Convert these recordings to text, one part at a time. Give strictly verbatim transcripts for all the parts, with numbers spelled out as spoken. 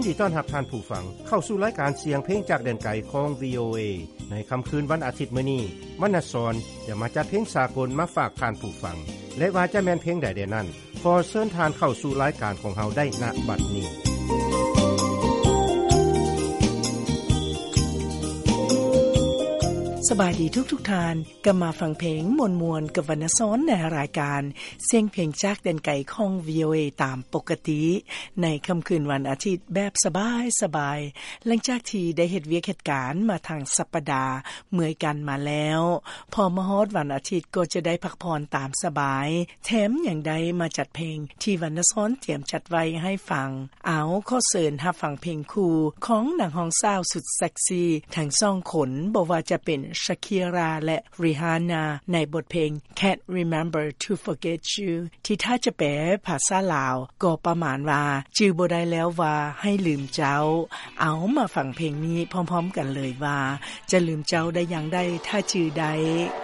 ดีต้อนรับท่านผู้ฟังเข้าสู่รายการเสียงเพลงจากแดนไกลของ วี โอ เอ ในค่ำคืนวันอาทิตย์มื้อนี้มณสรจะมาจัดเพลงสากลมาฝากท่านผู้ฟังและว่าจะแม่นเพลงใดเดนั้นขอเชิญท่านเข้าสู่รายการของเฮาได้ณบัดนี้สบายดีทุกๆทานกลับมาฟังเพลงมวลๆกับวรรณซ้อนในรายการเสียงเพลงจากแดนไกลของ วี โอ เอ ตามปกติในค่ำคืนวันอาทิตย์แบบสบายๆหลังจากที่ได้เฮ็ดเวียกเหตุการณ์มาทางสัปดาห์เมื่อยกันมาแล้วพอมาฮอดวันอาทิตย์ก็จะได้พักผ่อนตามสบายแถมอย่างใดมาจัดเพลงที่วรรณซ้อนเตรียมจัดไว้ให้ฟังเอาขอเชิญรับฟังเพลงคู่ของนักร้องสาวสุดเซ็กซี่ทั้งสองคนบ่ว่าจะเป็นShakira และ Rihanna ในบทเพลง Can't Remember to Forget You ที่ถ้าจะแปลภาษาลาวก็ประมาณว่าจื่อบ่ได้แล้วว่าให้ลืมเจ้าเอามาฟังเพลงนี้พร้อมๆกันเลยว่าจะลืมเจ้าได้อย่างใดถ้าจื่อใด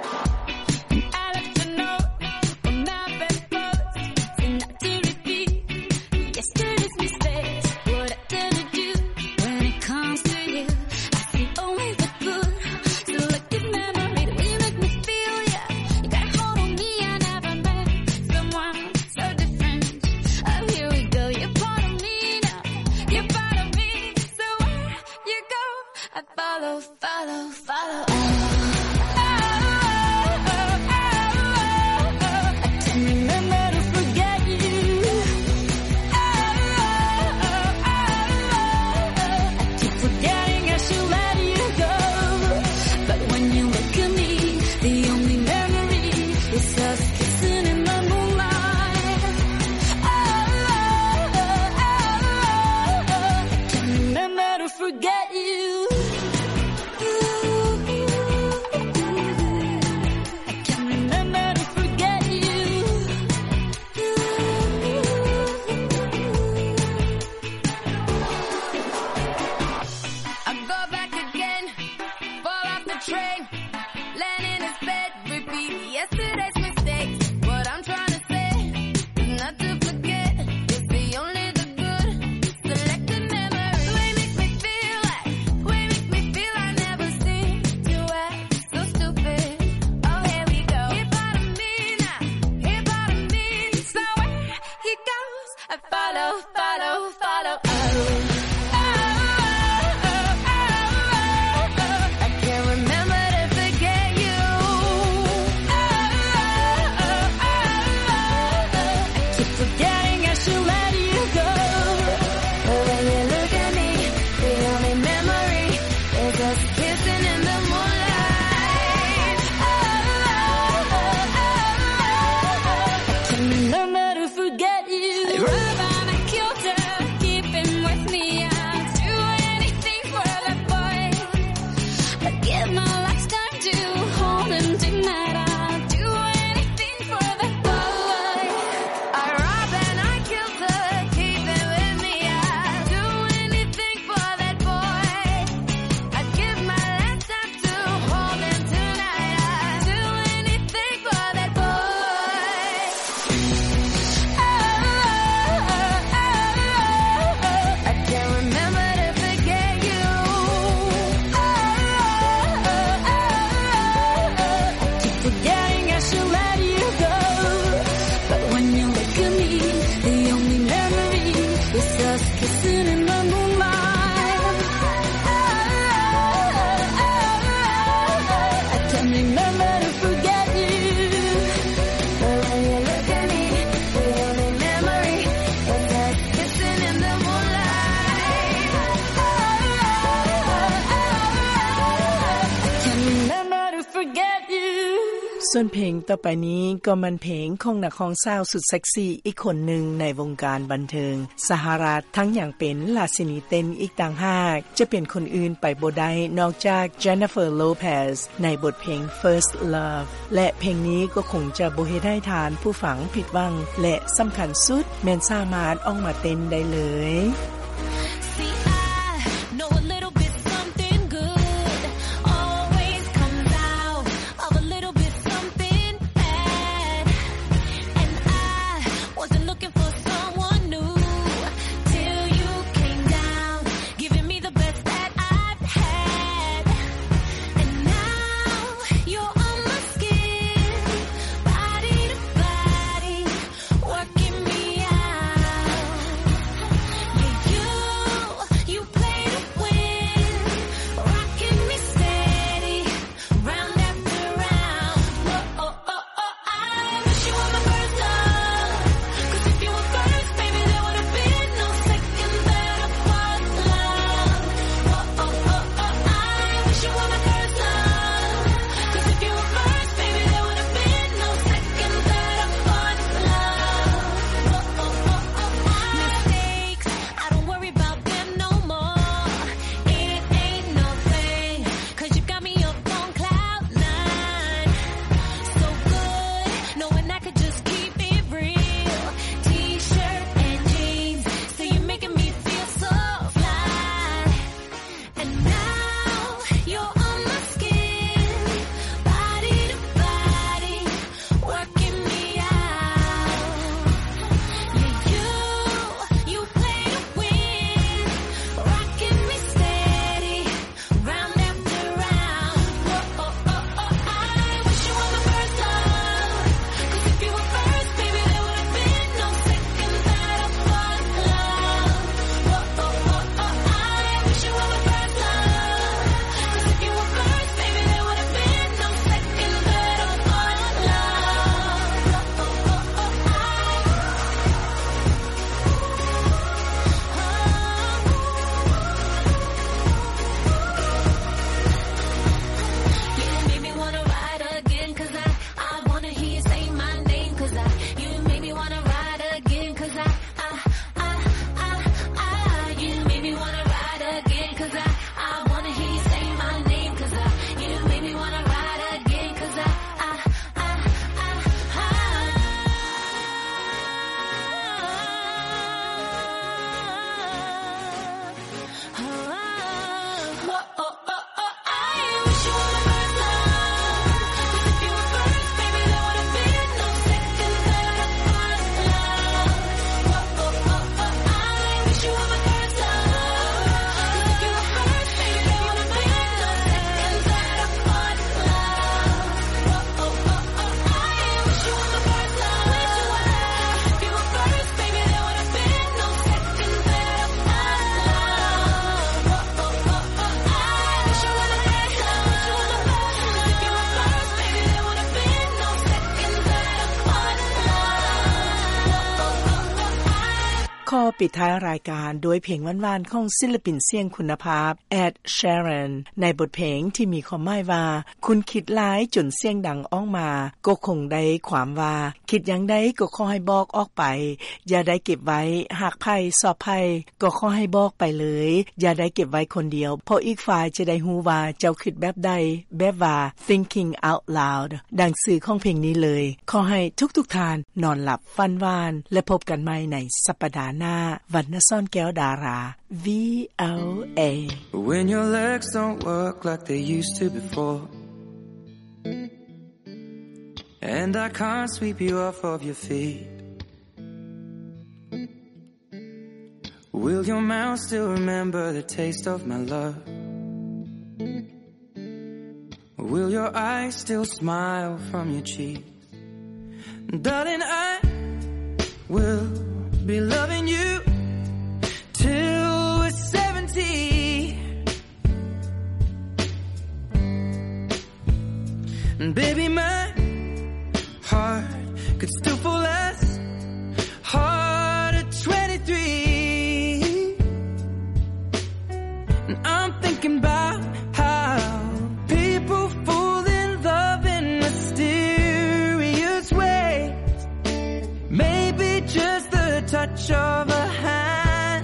ส่วนเพลงต่อไปนี้ก็มันเพลงของนักร้องสาวสุดเซ็กซี่อีกคนหนึ่งในวงการบันเทิงสหรัฐทั้งอย่างเป็นราชินีเต้นอีกต่างหากจะเป็นคนอื่นไปบ่ได้นอกจาก Jennifer Lopez ในบทเพลง First Love และเพลงนี้ก็คงจะบ่เฮ็ดให้ทานผู้ฟังผิดหวังและสำคัญสุดแม่นสามารถออกมาเต้นได้เลย Looking for someone new till you came down ขอปิดท้ายรายการด้วยเพลงหวานๆของศิลปินเสียงคุณภาพ Ed Sheeran ในบทเพลงที่มีความหมายว่าคุณคิดหลายจนเสียงดังออกมาก็คงได้ความว่าคิดอย่างใดก็ขอให้บอกออกไปอย่าได้เก็บไว้หากภัยสอบภัยก็ขอให้บอกไปเลยอย่าได้เก็บไว้คนเดียวเพราะอีกฝ่ายจะได้ฮู้ว่าเจ้าคิดแบบใดแบบว่า thinking out loud ดังสื่อของเพลงนี้เลยขอให้ทุกๆท่านนอนหลับฝันหวานและพบกันใหม่ในสัปดาห์หน้าวรรณซ่อนแก้วดารา วี โอ เอ When your legs don't work like they used to before And I can't sweep you off of your feet Will your mouth still remember the taste of my love Will your eyes still smile from your cheeks Darling, I will be loving you till we're seventy And baby, my heart could still fall as hard at twenty-three And I'm thinking about how people fall in love in mysterious ways Maybe just the touch of a hand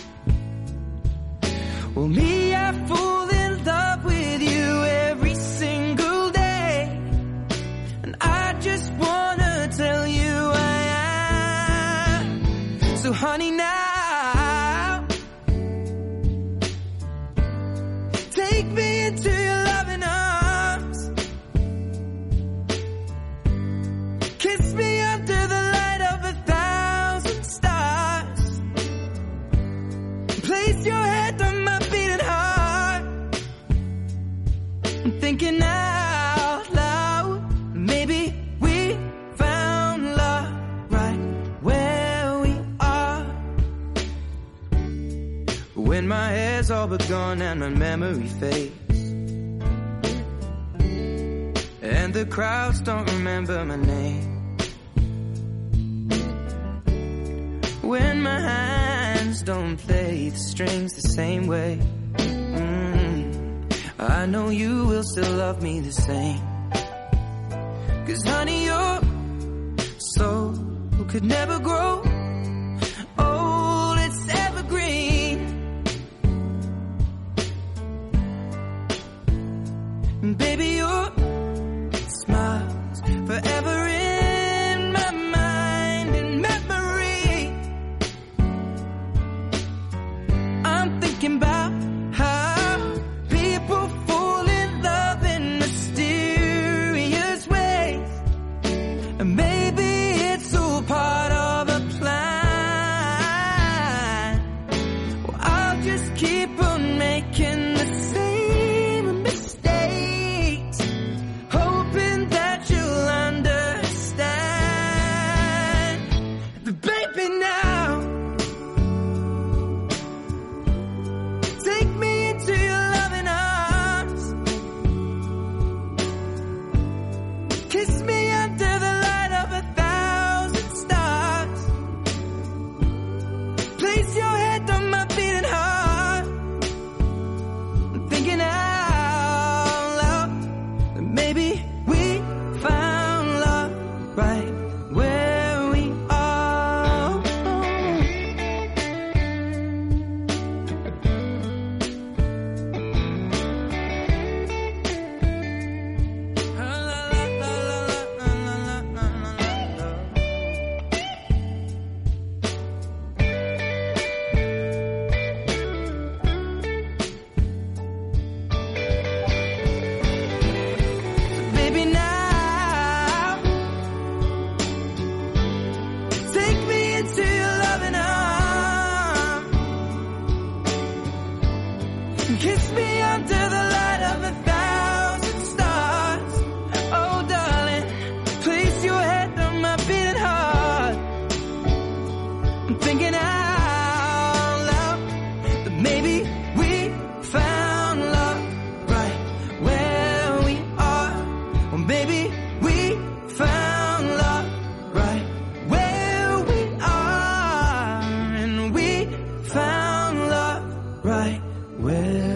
Well, me, I fall in love with you every single day And I just wanna tell you I am So honey, now Take me into your loving arms Kiss me under the light of a thousand stars Place your head on my beating heart I'm thinking out loud Maybe we found love right where we are When my hair's all but gone and my memory fades And the crowds don't remember my name When my hands don't play the strings the same way mm, I know you will still love me the same Cause honey, your soul could never grow old, it's evergreen And baby, your smile's forever in my mind and memory I'm thinking about how people fall in love in mysterious ways And maybe it's all part of a plan Well, I'll just keep on making the same mistakes Hoping that you'll understand But baby, now Take me into your loving arms Kiss me under the light of a thousand stars Place your head on my beating heart I'm thinking out loud That maybe we found love right where we are Baby, now Take me into your loving arms Kiss me under the light of a thousand stars Oh, darling, place your head on my beating heart I'm thinking out loud That maybe we found love right where we are Well, maybe we found love right where we are And right where